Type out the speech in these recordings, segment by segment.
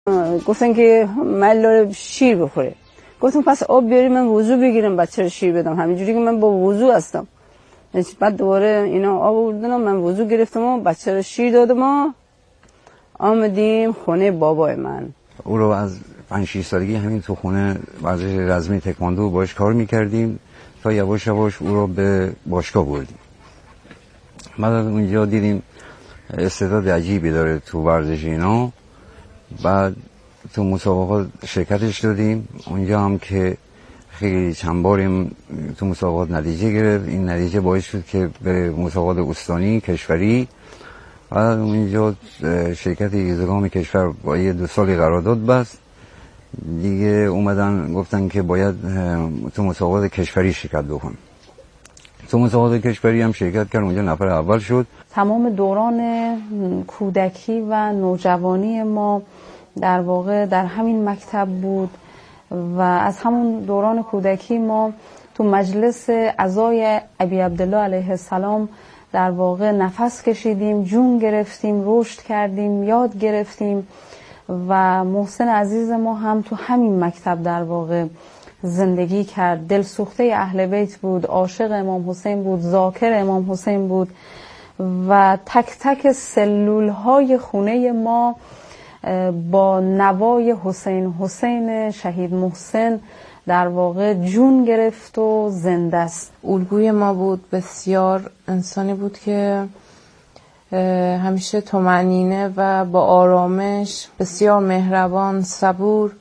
گفتن که ملال شیر بخوره. گفتم پس آب بیاری من وضو بگیرم بچه رو شیر بدم، همینجوری که من با وضو هستم. بعد دوباره اینا آب آوردن من وضو گرفتم و بچه رو شیر دادم و آمدیم خونه بابای من. او رو از 5-6 سالگی همین تو خونه ورزش رزمی تکواندو باش کار میکردیم تا یواش یواش او رو به باشگاه بردیم. بعد از اونجا دیدیم استعداد عجیبی داره تو ورزش اینا. بعد تو مسابقات شرکتش دادیم. اونجا هم که خیلی چند باریم تو مسابقات نتیجه گرفت. این نتیجه باعث شد که به مسابقات استانی کشوری. بعد اونجا شرکت ایزگام کشور با 2 سالی قرارداد بست دیگه. اومدن گفتن که باید تو مسابقات کشوری شرکت بکن. تو مسابقات کشوری هم شرکت کرد، اونجا نفر اول شد. تمام دوران کودکی و نوجوانی ما در واقع در همین مکتب بود و از همون دوران کودکی ما تو مجلس عزای ابی عبدالله علیه السلام در واقع نفس کشیدیم، جون گرفتیم، رشد کردیم، یاد گرفتیم و محسن عزیز ما هم تو همین مکتب در واقع زندگی کرد. دلسوخته اهل بیت بود، عاشق امام حسین بود، ذاکر امام حسین بود و تک تک سلول های خونه ما با نوای حسین شهید محسن در واقع جون گرفت و زنده است. الگوی ما بود، بسیار انسانی بود که همیشه طمأنینه و با آرامش، بسیار مهربان، صبور.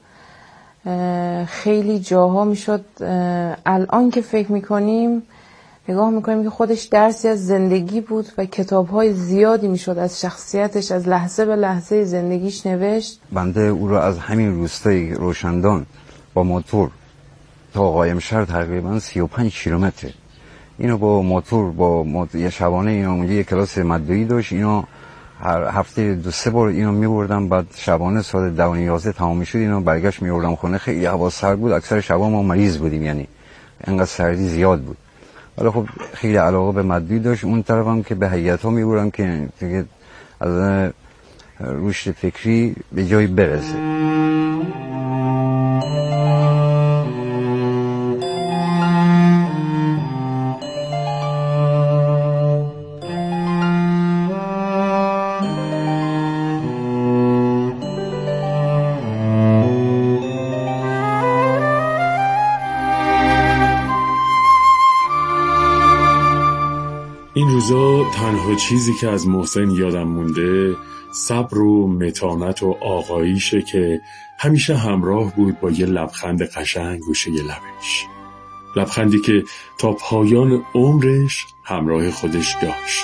خیلی جاها میشد الان که فکر میکنیم نگاه میکنیم که خودش درسی از زندگی بود و کتابهای زیادی میشد از شخصیتش، از لحظه به لحظه زندگیش نوشت. بنده او رو از همین روستای روشندان با موتور تا قائمشهر تقریبا 35 کیلومتره. اینو با موتور یه شبانه اینا اونجا یه کلاس مدعی داشت، اینا هر هفته 2-3 بار اینو میبردم. بعد شبانه ساعت 10-11 تمام شد اینو برگشت میبردم خونه. خیلی هوا سرد بود، اکثر شبا ما مریض بودیم، یعنی انقدر سردی زیاد بود. ولی خب خیلی علاقه به مدعی داشت. اون طرفم که به هیئت‌ها میبردم که دیگه از رشد فکری به جایی برسه. این روزا تنها چیزی که از محسن یادم مونده صبر و متانت و آقاییشه که همیشه همراه بود با یه لبخند قشنگ گوشه لبش. لبخندی که تا پایان عمرش همراه خودش داشت.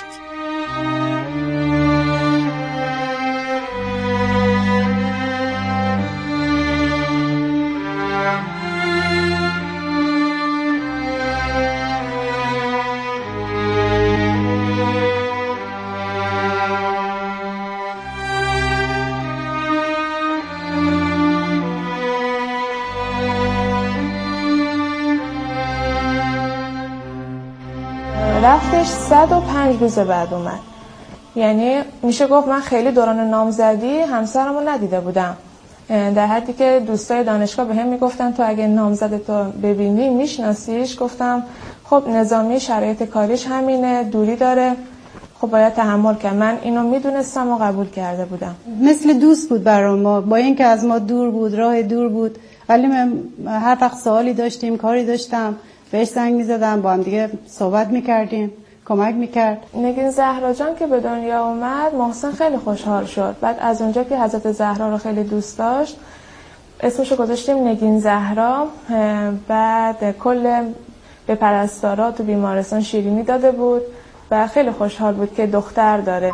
رفتش 105 روز بعد اومد. یعنی میشه گفت من خیلی دوران نامزدی همسرمو ندیده بودم، در حدی که دوستای دانشگاه به هم میگفتن تو اگه نامزدتو ببینی میشناسیش؟ گفتم خب نظامی شرایط کاریش همینه، دوری داره، خب باید تحمل کرد. من اینو میدونستم و قبول کرده بودم. مثل دوست بود برای ما، با اینکه از ما دور بود، راه دور بود، ولی من هر وقت سوالی داشتیم، کاری داشتم بهش زنگ می‌زدم، با هم دیگه صحبت می‌کردیم، کمک می‌کرد. نگین زهرا جان که به دنیا اومد محسن خیلی خوشحال شد. بعد از اونجا که حضرت زهرا رو خیلی دوست داشت اسمشو گذاشتیم نگین زهرا. بعد کل به پرستارا تو بیمارستان شیرینی داده بود و خیلی خوشحال بود که دختر داره.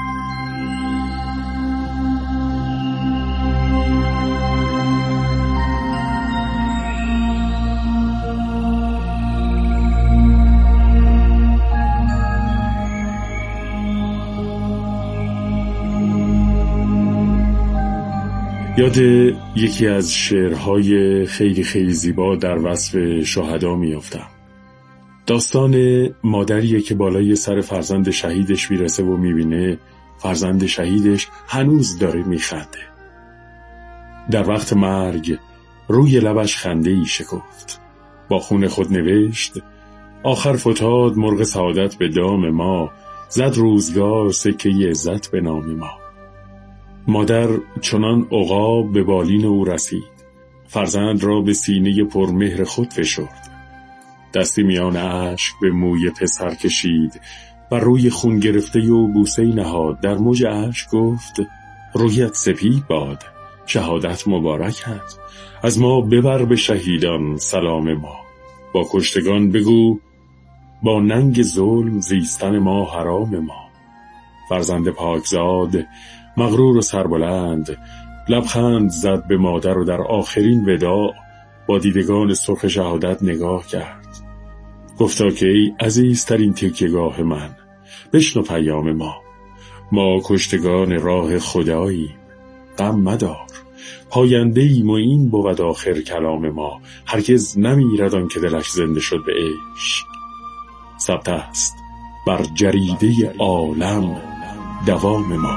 یاد یکی از شعرهای خیلی خیلی زیبا در وصف شهدا میافتم. داستان مادریه که بالای سر فرزند شهیدش میرسه و میبینه فرزند شهیدش هنوز داره میخنده. در وقت مرگ روی لبش خنده‌ای شکفت. با خون خود نوشت: آخر فتاد مرغ سعادت به دام ما، زد روزگار سکه عزت به نام ما. مادر چنان عقاب به بالین او رسید، فرزند را به سینه پرمهر خود فشرد. دستی میان اشک به موی پسر کشید و روی خون گرفته او بوسه‌ای نهاد. در موج اشک گفت: رویت سپید باد، شهادت مبارکت، از ما ببر به شهیدان سلام ما. با کشتگان بگو با ننگ ظلم زیستن ما حرام ما. فرزند پاکزاد مغرور و سربلند لبخند زد به مادر و در آخرین وداع با دیدگان سرخ شهادت نگاه کرد. گفتا که ای عزیزترین تکیه‌گاه من، بشنو پیام ما کشتگان راه خداییم، غم مدار، پاینده ایم و این بود آخر کلام ما. هرگز نمیرد آن که دلش زنده شد به عشق، ثبت است بر جریده عالم دوام ما.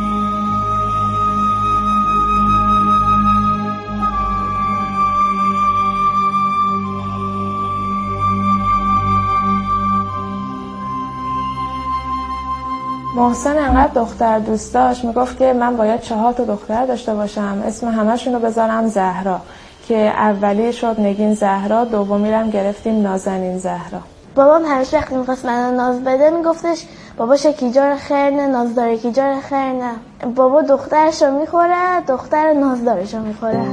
محسن انقدر دختر دوست داشت میگفت که من باید 4 تا دختر داشته باشم، اسم همشون رو بذارم زهرا، که اولی شد نگین زهرا، دومی رو هم گرفتیم نازنین زهرا. بابام همیشه وقتی میخواست منو ناز بده میگفتش بابا شکیجار خیر نه، نازدار کیجار خیر نه. بابا دخترش رو میخوره، دختر نازدارش رو میخوره.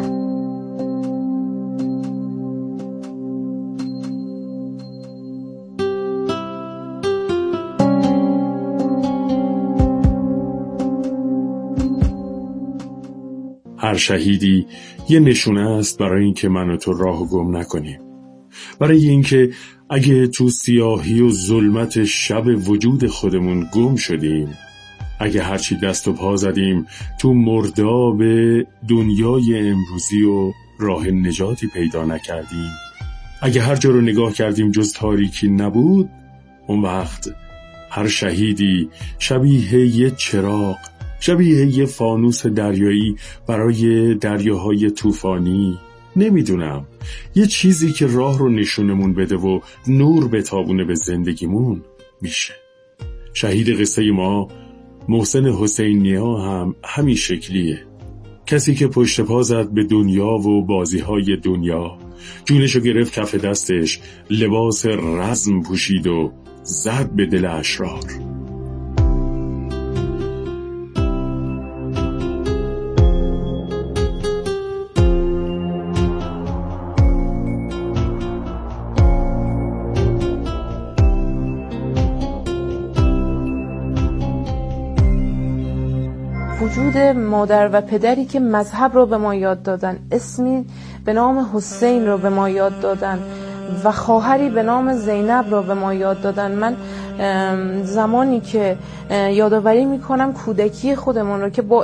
هر شهیدی یه نشونه است برای اینکه من و تو راهو گم نکنیم، برای اینکه اگه تو سیاهی و ظلمت شب وجود خودمون گم شدیم، اگه هرچی دست و پا زدیم تو مرداب دنیای امروزی و راه نجاتی پیدا نکردیم، اگه هر جا رو نگاه کردیم جز تاریکی نبود، اون وقت هر شهیدی شبیه یه چراغ، شبیه یه فانوس دریایی برای دریاهای طوفانی، نمیدونم، یه چیزی که راه رو نشونمون بده و نور بتابونه به زندگیمون میشه. شهید قصه ما محسن حسینیا هم همین شکلیه، کسی که پشت پا زد به دنیا و بازیهای دنیا، جونشو گرفت کف دستش، لباس رزم پوشید و زد به دل اشرار. وجود مادر و پدری که مذهب رو به ما یاد دادن، اسمی به نام حسین رو به ما یاد دادن و خواهری به نام زینب رو به ما یاد دادن. من زمانی که یادآوری میکنم کودکی خودمون رو که با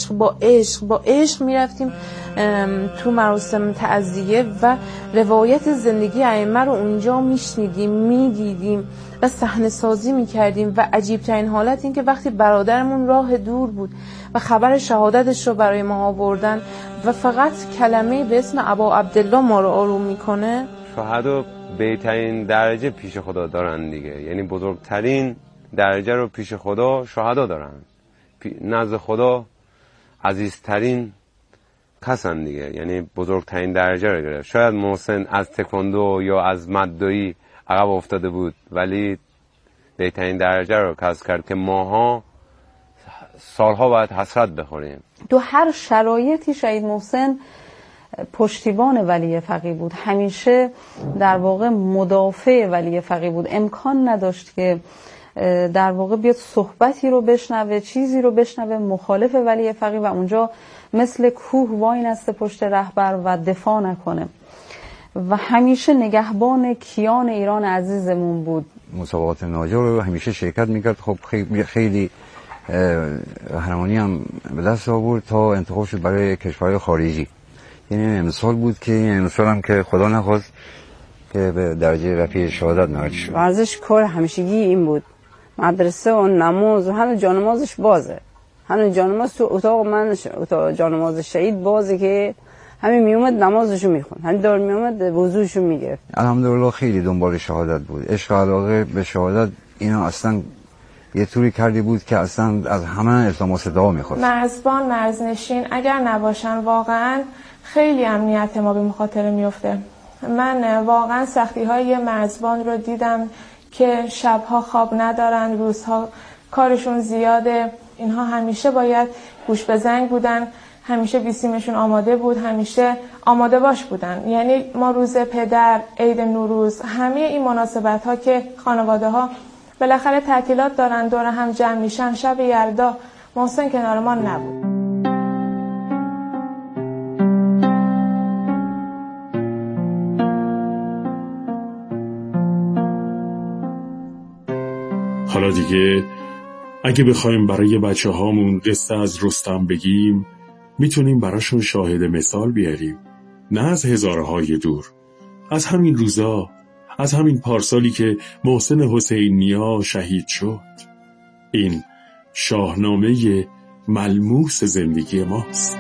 عشق میرفتیم تو مراسم تعزیه و روایت زندگی ائمه رو اونجا میشنیدیم، میدیدیم و صحنه سازی میکردیم. و عجیب ترین حالت این که وقتی برادرمون راه دور بود و خبر شهادتش رو برای ما آوردن و فقط کلمه به اسم ابا عبدالله ما رو آروم میکنه. شهدا بهترین درجه پیش خدا دارن دیگه، یعنی بزرگترین درجه رو پیش خدا شهدا دارن، نزد خدا عزیزترین کسن دیگه، یعنی بزرگترین درجه رو گرفت. شاید محسن از تکواندو یا از مدعی عقب افتاده بود ولی بهترین درجه رو کسب کرد که ماها سالها باید حسرت بخوریم. تو هر شرایطی شهید محسن پشتیبان ولی فقیه بود، همیشه در واقع مدافع ولی فقیه بود. امکان نداشت که در واقع بیاد صحبتی رو بشنوه، چیزی رو بشنوه مخالف ولی فقیه و اونجا مثل کوه وای نسته پشت رهبر و دفاع نکنه و همیشه نگهبان کیان ایران عزیزمون بود. مسابقات ناجا رو همیشه شرکت میکرد. خب خیلی قهرمانی هم به دست آورد تا انتخاب شد برای کشورهای خارجی. یعنی امسال بود که امسال هم که خدا نخواست که به درجه رفیع شهادت نهاد شد. ورزش کار همیشگی این بود، مدرسه و نماز و همه جانمازش بازه، همین جانماز تو اتاق من، اتاق جانماز شهید بازی که همین میومد نمازشو میخون، همین دار میومد وضوشو میگرفت. الحمدلله خیلی دنبال شهادت بود. عشق علاقه به شهادت اینا اصلا یه طوری کرده بود که اصلا از همه التماس دعا میخواست. مرزبان، مرزنشین اگر نباشن واقعا خیلی امنیت ما به مخاطره میفته. من واقعا سختی های مرزبان رو دیدم که شبها خواب ندارن، روزها کارشون زیاده. اینها همیشه باید گوش به زنگ بودن، همیشه بیسیمشون آماده بود، همیشه آماده باش بودن. یعنی ما روز پدر، عید نوروز، همه این مناسبت ها که خانواده ها بالاخره تعطیلات دارن دور هم جمع میشن، شب یلدا محسن کنار ما نبود. حالا دیگه اگه بخوایم برای بچه هامون قصه از رستم بگیم، میتونیم براشون شاهد مثال بیاریم. نه از هزارهای دور، از همین روزا، از همین پارسالی که محسن حسینیا شهید شد. این شاهنامه ملموس زندگی ماست.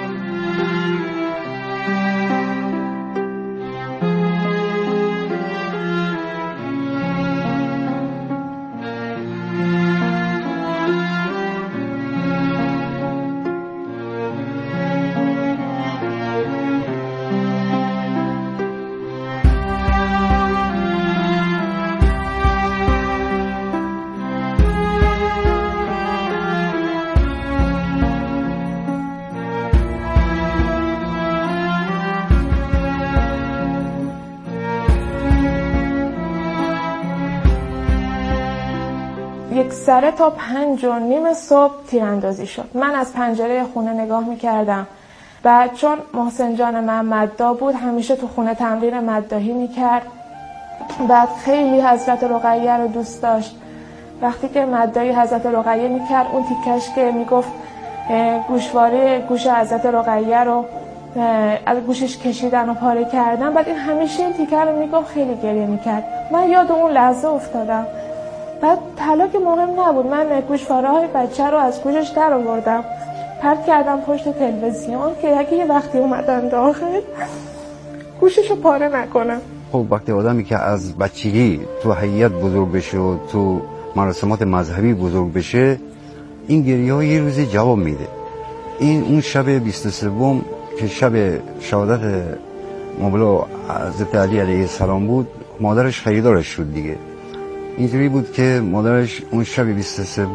یک سره تا 5:30 صبح تیراندازی شد. من از پنجره خونه نگاه میکردم. بعد چون محسن جان من مداح بود، همیشه تو خونه تمرین مداحی میکرد. بعد خیلی حضرت رقیه رو دوست داشت. وقتی که مداحی حضرت رقیه میکرد، اون تیکش که میگفت گوشواره گوش حضرت رقیه رو از گوشش کشیدن و پاره کردن، بعد این همیشه این تیکه رو میگفت، خیلی گریه میکرد. من یاد اون لحظه افتادم. بعد طلا که مهم نبود، من گوشواره های بچه رو از گوشش در آوردم، پرت کردم پشت تلویزیون که اگه یه وقتی اومدن داخل گوشش رو پاره نکنم. خب وقتی آدمی که از بچگی تو حیات بزرگ بشه و تو مراسمات مذهبی بزرگ بشه، این گریه ها یه روزی جواب میده. این اون شب 23 که شب شهادت مولا حضرت علی علیه السلام بود، مادرش خریدارش شد دیگه. اینجوری بود که مادرش اون شب 23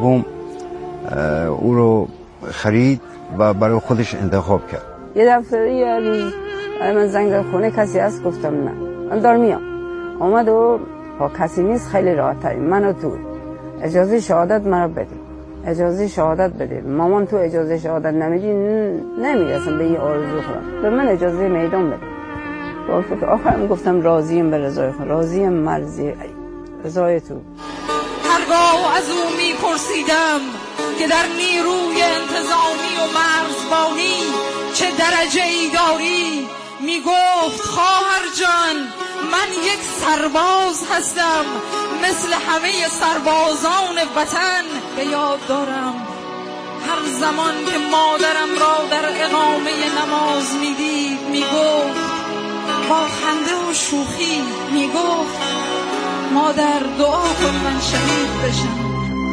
او رو خرید و برای خودش انتخاب کرد. یه دفعه یه روز من زنگ زد خونه کسی هست؟ گفتم نه، من دارم میام. آمد و با کسی نیست، خیلی راحت ترین من و تو اجازه شهادت مرا بده، اجازه شهادت بده. مامان تو اجازه شهادت نمیدی نمیرسم به این آرزو خودم، به من اجازه میدان بده. گفت آخرم گفتم راضیم به رضای خدا، راضیم مرضی رضای تو. هرگاه از او میپرسیدم که در نیروی انتظامی و مرزبانی چه درجه ای داری، میگفت خواهر جان من یک سرباز هستم مثل همه سربازان وطن. به یاد دارم هر زمان که مادرم را در اقامه نماز میدید میگفت با خنده و شوخی، میگفت مادر دعا کن من شهید بشم.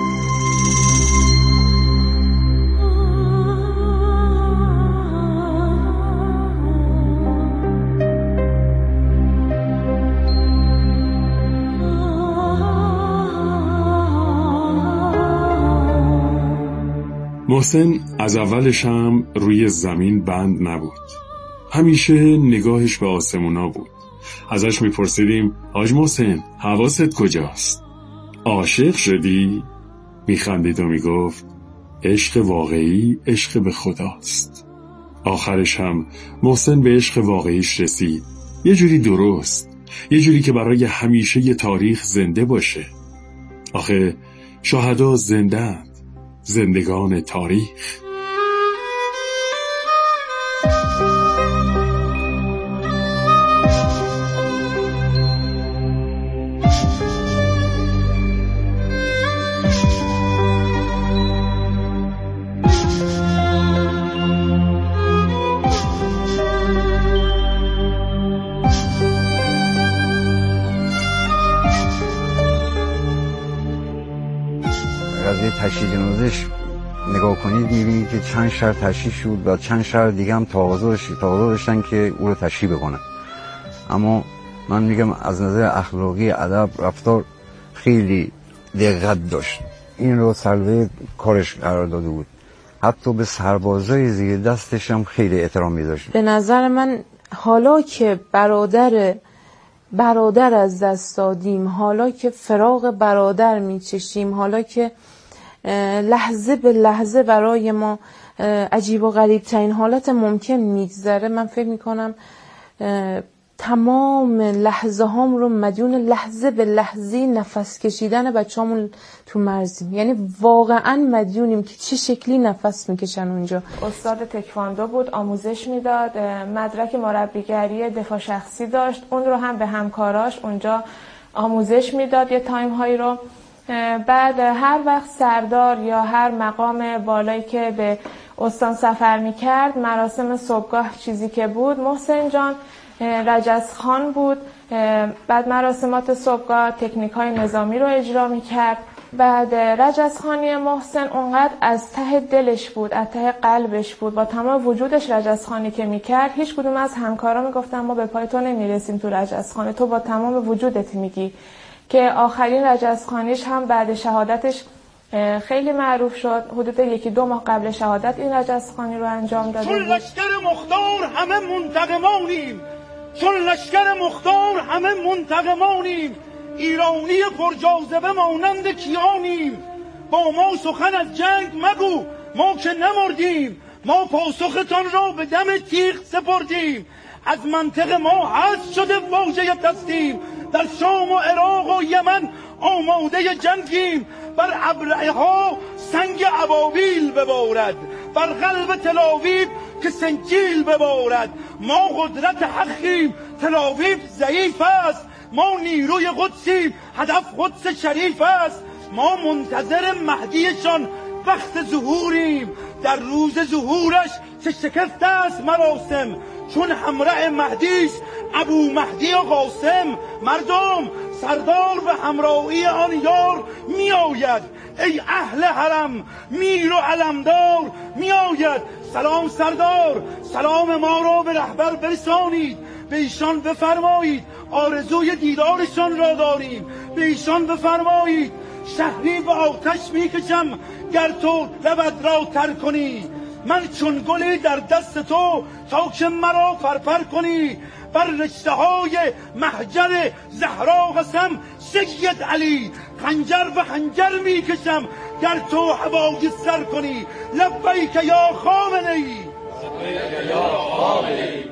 محسن از اولش هم روی زمین بند نبود، همیشه نگاهش به آسمونا بود. ازش میپرسیدیم حاج محسن حواست کجاست؟ عاشق شدی؟ میخندید و میگفت عشق واقعی عشق به خداست. آخرش هم محسن به عشق واقعیش رسید، یه جوری درست، یه جوری که برای همیشه یه تاریخ زنده باشه. آخه شهدا زنده‌اند، زندگان تاریخ. تشییع جنازش نگاه کنید میبینید که چند شهر تشییع شد و چند شهر دیگه هم تقاضا داشتن که او رو تشییع بکنن. اما من میگم از نظر اخلاقی، ادب، رفتار خیلی دقت داشت. این رو سلوه کارش قرار داده بود. حتی به سربازای زیر دستش هم خیلی احترام میذاشت. به نظر من حالا که برادر از دست دادیم، حالا که فراق برادر میچشیم، حالا که لحظه به لحظه برای ما عجیب و غریب ترین حالت ممکن میگذره، من فکر میکنم تمام لحظه هام رو مدیون لحظه به لحظه نفس کشیدن بچه‌مون تو مرزیم. یعنی واقعا مدیونیم که چه شکلی نفس میکشن اونجا. استاد تکواندو بود، آموزش میداد، مدرک مربیگری دفاع شخصی داشت، اون رو هم به همکاراش اونجا آموزش میداد یه تایم هایی رو. بعد هر وقت سردار یا هر مقام بالایی که به استان سفر میکرد، مراسم صبحگاه چیزی که بود، محسن جان رجزخان بود. بعد مراسمات صبحگاه تکنیک های نظامی رو اجرا میکرد. بعد رجزخانی محسن اونقدر از ته دلش بود، از ته قلبش بود، با تمام وجودش رجزخانی که میکرد. هیچ کدوم از همکارا میگفتن ما به پای تو نمیرسیم تو رجزخانی، تو با تمام وجودت میگی. که آخرین رجزخانیش هم بعد شهادتش خیلی معروف شد. حدود 1-2 ماه قبل شهادت این رجزخانی رو انجام داده بود. چون لشکر مختار همه منتقمانیم، چون لشکر مختار همه منتقمانیم، ایرانی پرجاذبه مانند کیانیم. با ما سخن از جنگ مگو، ما که نمردیم، ما پاسختان را به دم تیغ سپردیم. از منطق ما حذف شده واژه تسلیم، در شام و عراق و یمن آماده جنگیم. بر ابرعه ها سنگ ابابیل ببارد، بر قلب تلاویب که سنجیل ببارد. ما قدرت حقیم، تلاویب ضعیف است، ما نیروی قدسیم، هدف قدس شریف است. ما منتظر مهدیشان وقت ظهوریم، در روز ظهورش چه شکفته است مراسم. چون همراه مهدیست ابو مهدی و قاسم، مردم سردار به همراهی آن یار می آید. ای اهل حرم میر و علمدار می آید. سلام سردار، سلام ما را به رهبر برسانید، به ایشان بفرمایید آرزوی دیدارشان را داریم. به ایشان بفرمایید شهری به آتش می کشم گر تو لبت را تر کنی. من چون گلی در دست تو تا که مرا فرفر کنی. بر رشته های محجر زهرا قسم سید علی، خنجر به خنجر می کشم گر تو هوای سر کنی. لبیک یا خامنه‌ای، لبیک یا خامنه‌ای.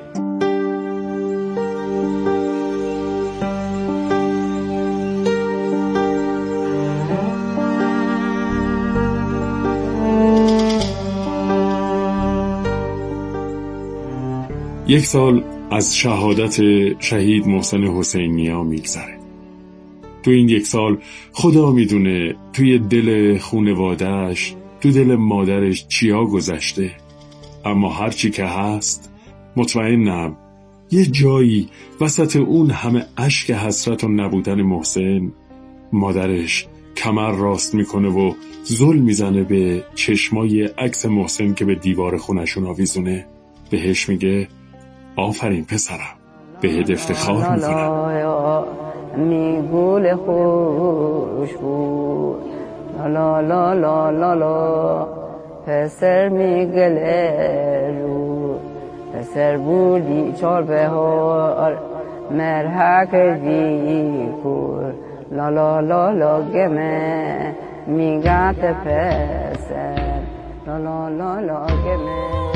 یک سال از شهادت شهید محسن حسینیا میگذره. تو این 1 سال خدا میدونه توی دل خونواده‌اش، تو دل مادرش چیا گذشته. اما هرچی که هست مطمئنم یه جایی وسط اون همه اشک حسرت و نبودن محسن، مادرش کمر راست میکنه و زل میزنه به چشمای عکس محسن که به دیوار خونشون آویزونه. بهش میگه آفرین پسرم، بهت افتخار میکنم. میگول خوش بود لا لا لا لا لا، پسر میگله رو، پسر بودی چار بهار مرحک دیکور لا لا لا لا گمه میگت پسر لا لا لا لا گمه.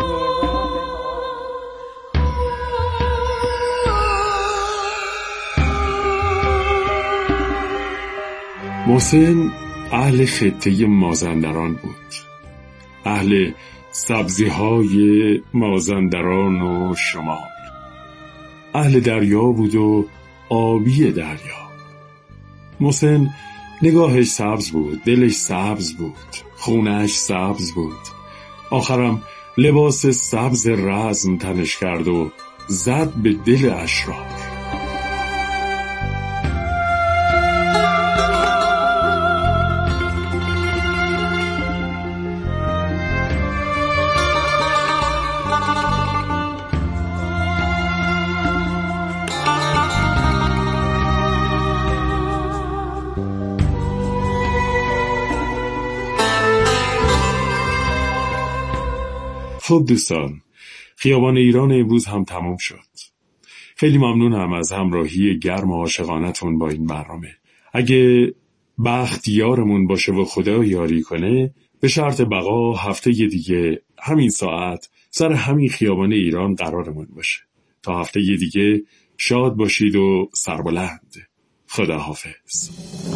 محسن اهل خطه مازندران بود، اهل سبزی‌های مازندران و شمال، اهل دریا بود و آبی دریا. محسن نگاهش سبز بود، دلش سبز بود، خونهش سبز بود. آخرم لباس سبز رزم تنش کرد و زد به دل اشرار. خب دوستان، خیابان ایران امروز هم تمام شد. خیلی ممنونم از همراهی گرم و عاشقانتون با این برنامه. اگه بخت یارمون باشه و خدا یاری کنه، به شرط بقا هفته دیگه همین ساعت سر همین خیابان ایران قرارمون باشه. تا هفته دیگه شاد باشید و سربلند. خدا حافظ.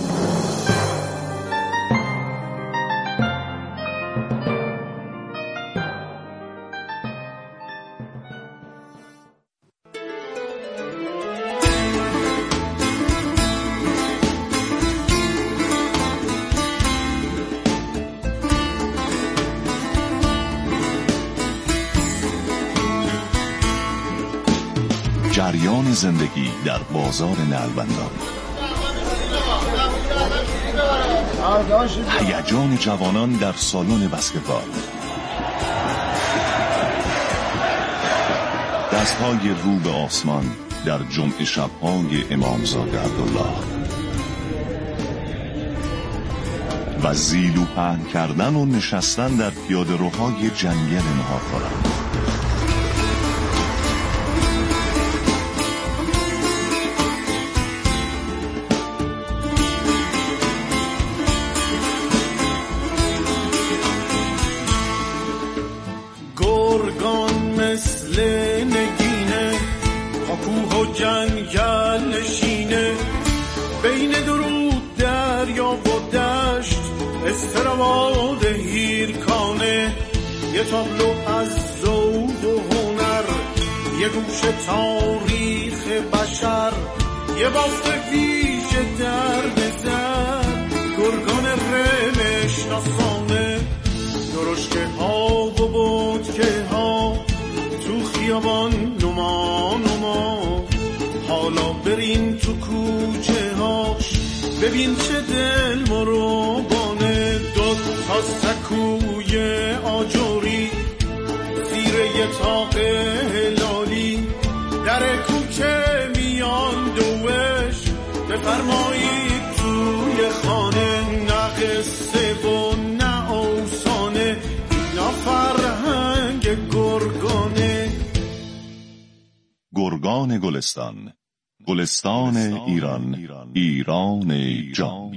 جریان زندگی در بازار نلبندان، هیجان جوانان در سالن بسکتبال، دستهای رو به آسمان در جمعه شب‌های امامزاده عبدالله و زیلو پهن کردن و نشستن در پیاده‌روهای جنگل نهارخواران. جنگل نشینه بین درود دریا و دشت، استرواد هیرکانه، یه تابلو از ذوق و هنر، یه گوشه تاریخ بشر، یه بافت ویژه در بزن، گرگان رمش ناسانه، درشکه ها و بودکه ها تو خیابان نما نما. حالا بریم تو کوچه هاش، ببین چه دل مروبانه، دو تا سکوی آجوری زیر یه تاق هلالی، در کوچه میان دوش، بفرمایید توی خانه، نه قصه و نه افسانه، نه فرهنگ گرگانه. گرگان گلستان، گلستان ایران، ایران جان.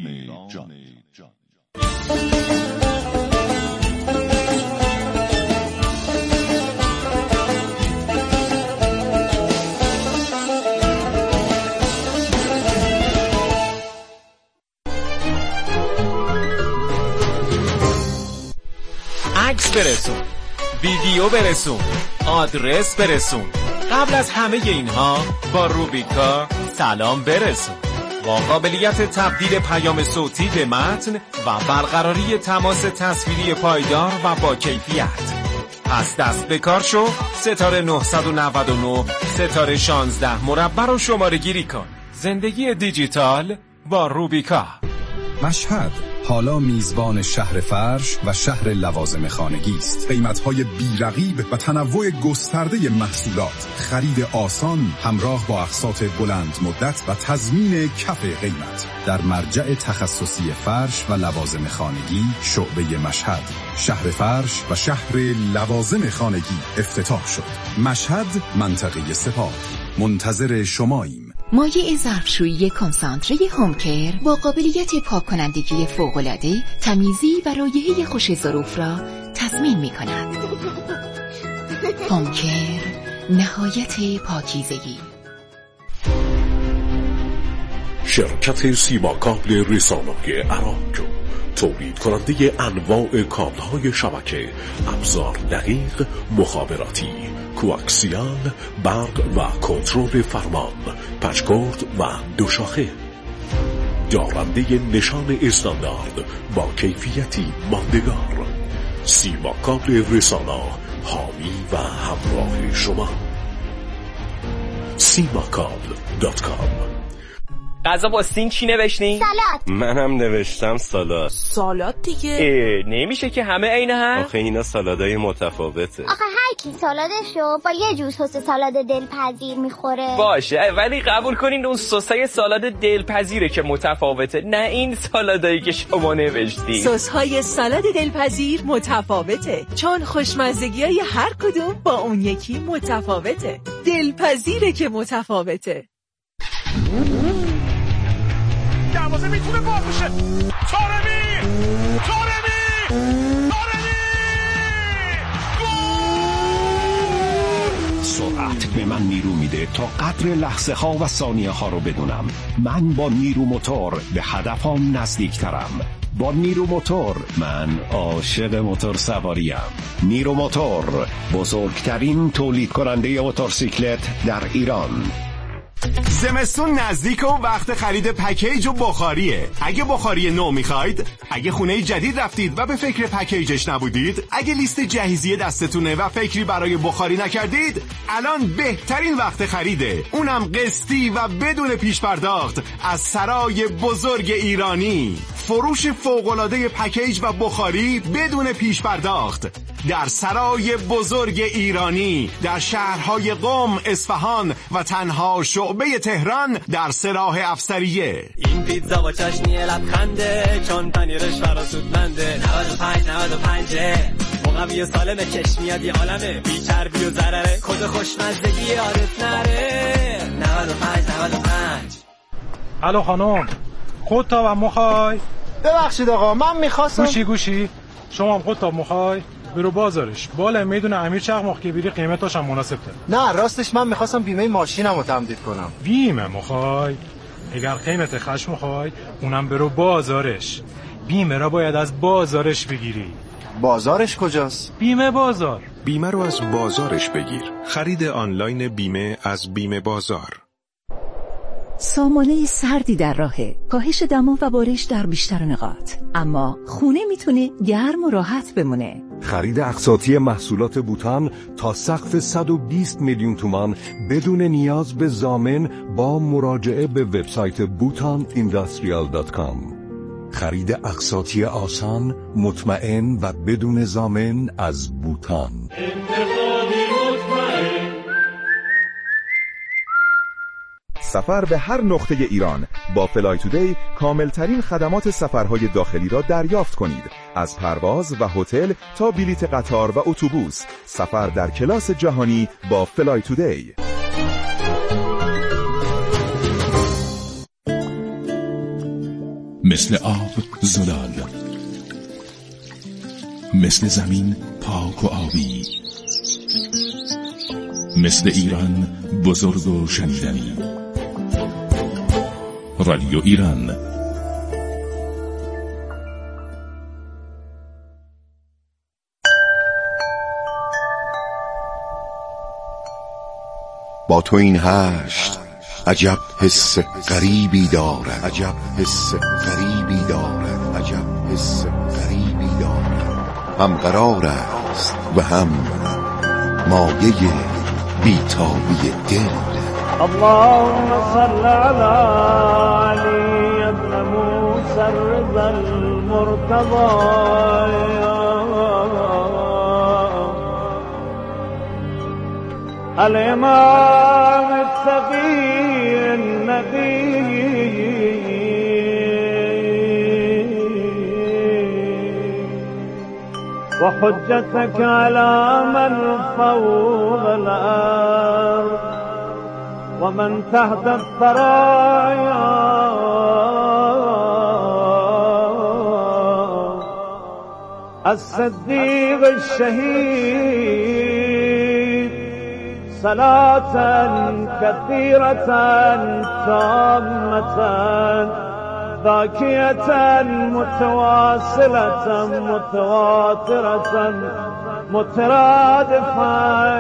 عکس برسون، ویدیو برسون، آدرس برسون. قبل از همه اینها با روبیکا سلام برسون. با قابلیت تبدیل پیام صوتی به متن و برقراری تماس تصویری پایدار و با کیفیت. پس دست به کار شو، ستاره 999 ستاره 16 مربع رو شماره گیری کن. زندگی دیجیتال با روبیکا. مشهد حالا میزبان شهر فرش و شهر لوازم خانگی است. قیمت‌های بی‌رقیب و تنوع گسترده محصولات، خرید آسان همراه با اقساط بلند مدت و تضمین کف قیمت در مرجع تخصصی فرش و لوازم خانگی شعبه مشهد. شهر فرش و شهر لوازم خانگی افتتاح شد. مشهد، منطقه سپاه. منتظر شماییم. مایع ظرفشویی کنسانتره هومکر با قابلیت پاک کنندگی فوق‌العاده، تمیزی و رایحه خوش ظروف را تضمین می‌کند. هومکر، نهایت پاکیزگی. شرکت سیما کابل رسانه‌های عراق، تولید کننده انواع کابل‌های شبکه، ابزار دقیق، مخابراتی، کوآکسیال، برق و کنترل فرمان، پچکورد و دوشاخه. دارنده نشان استاندارد با کیفیتی ماندگار. سیما کابل رسانه، حامی و همراه شما. simacable.com. غذا با سین چی نوشتین؟ سالاد. منم نوشتم سالاد. سالاد دیگه. نمیشه که همه عین هم. آخه اینا سالادای متفاوته. آخه هر کی سالادشو با یه جور سس سالاد دلپذیر میخوره. باشه ولی قبول کنین اون سسای سالاد دلپذیره که متفاوته، نه این سالادایی که شما نوشتین. سس‌های سالاد دلپذیر متفاوته چون خوشمزگی‌های هر کدوم با اون یکی متفاوته. دلپذیره که متفاوته. دروازه میتونه باز بشه. طارمی سرعت به من نیرو میده تا قدر لحظه ها و ثانیه ها رو بدونم. من با نیرو موتور به هدفم نزدیکترم. با نیرو موتور من عاشق موتور سواریم. نیرو موتور، بزرگترین تولید کننده موتورسیکلت در ایران. زمستون نزدیک و وقت خرید پکیج و بخاریه. اگه بخاری نو میخواید، اگه خونه جدید رفتید و به فکر پکیجش نبودید، اگه لیست جهیزیه دستتونه و فکری برای بخاری نکردید، الان بهترین وقت خریده. اونم قسطی و بدون پیش پرداخت از سرای بزرگ ایرانی. فروش فوق‌العاده پکیج و بخاری بدون پیش پرداخت در سرای بزرگ ایرانی در شهرهای قم، اصفهان و تنها شعبه تهران در سراح افسریه. این پیتزا با چاشنی لبخنده چون پنیرش فراسودمنده. 95 مقوی و سالم کش میاد یه عالمه بی چربی و ضرره. کد خوشمزگی یادت نره. 95 الو خانم، خودتا و مخوای؟ ببخشید آقا من میخواستم. گوشی شما هم خودتا مخوای؟ برو بازارش بالا میدون امیر چقماق که بیری قیمتاش هم مناسبه. نه راستش من میخواستم بیمه ماشینم رو تمدید کنم. بیمه مخوای؟ اگر قیمت خشم مخوای اونم برو بازارش. بیمه را باید از بازارش بگیری. بازارش کجاست؟ بیمه بازار. بیمه رو از بازارش بگیر. خرید آنلاین بیمه از بیمه بازار. سامانه سردی در راهه، کاهش دما و بارش در بیشتر نقاط، اما خونه میتونه گرم و راحت بمونه. خرید اقساطی محصولات بوتان تا سقف 120 میلیون تومان بدون نیاز به ضامن با مراجعه به وبسایت bhutanindustries.com. خرید اقساطی آسان، مطمئن و بدون ضامن از بوتان. سفر به هر نقطه ایران با فلای تودی کاملترین خدمات سفرهای داخلی را دریافت کنید. از پرواز و هتل تا بلیت قطار و اتوبوس، سفر در کلاس جهانی با فلای تودی. مثل آب زلال، مثل زمین پاک و آبی، مثل ایران بزرگ و شنیدنی. رادیو ایران. با تو این هشت عجب حس غریبی دارد. عجب حس غریبی دارد. عجب حس غریبی دارد. هم قرار است و هم مایه بیتابی دل. اللهم صل على علي بن موسى الرضا المرتضى الإمام التقي النبي وحجتك على من فوق الأرض ومن تحت الثرايا الصديق الشهيد صلاة كثيرة تامة ذاكية متواصلة متواترة مترادفة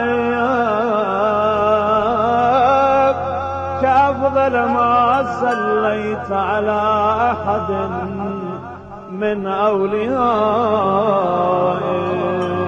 كأفضل ما صليت على أحد من أوليائك.